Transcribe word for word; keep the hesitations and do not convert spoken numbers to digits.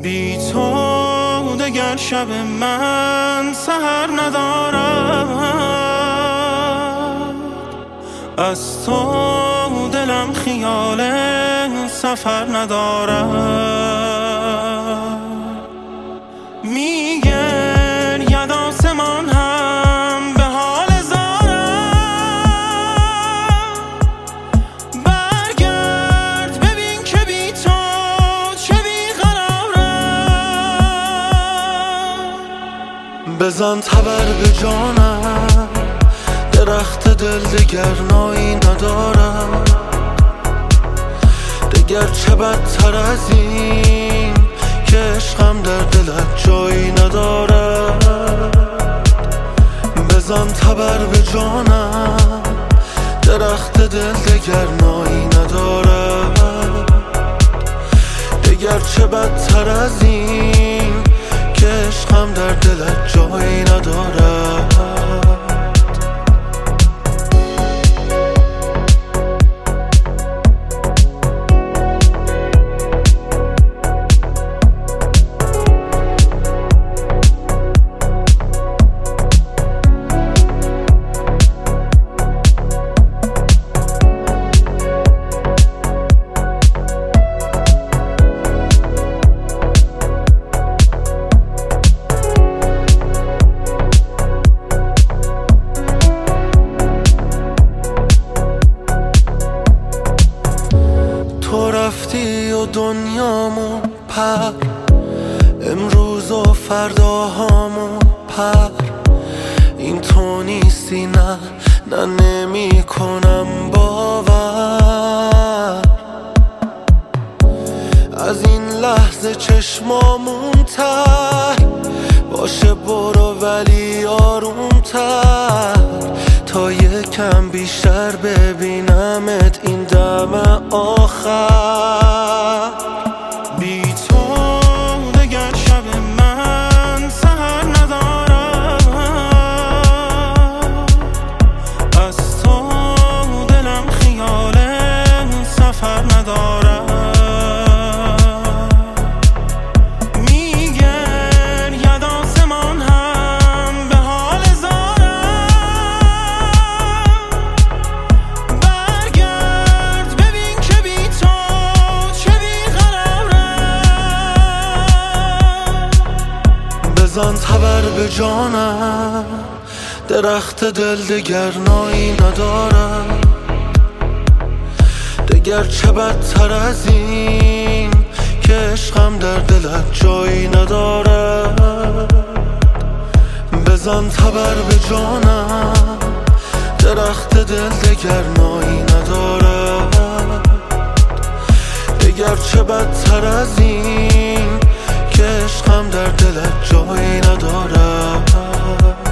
بی تو دگر شب من سحر ندارد، از تو دلم خیال سفر ندارد. میگرید آسمان هم به حال زارم، برگرد ببین که بی تو چه بیقرارم. بزن تبر به جانم، درخت دل دگر نایی ندارم. دگر چه بدتر از این که عشقم در دلت جایی ندارد. بزن تبر به جانم، درخت دل دگر نایی ندارد. دگر چه بدتر از این که عشقم در دلت جایی ندارد. تو رفتی و دنیامو پر، امروز و فرداهامو پر. این تو نیستی، نه نه نمی کنم باور. از این لحظه چشمامون تر باشه، برو ولی آرومتر تا یکم بیشتر ببینمت این دم آخر. بی تو دگر شب من سحر ندارد، از تو دلم خیال سفر ندارد. میگرید آسمان هم به حال زارم، برگرد ببین که بی تو چه بیقرارم. بزن تبر به جانم، درخت دل دگر نایی ندارد. دگر چه بدتر از این که عشقم در دلت جایی ندارد. بزن تبر به جانم، درخت دل دگر نایی ندارد. دگر چه بدتر از این که عشقم در دلت جایی ندارد.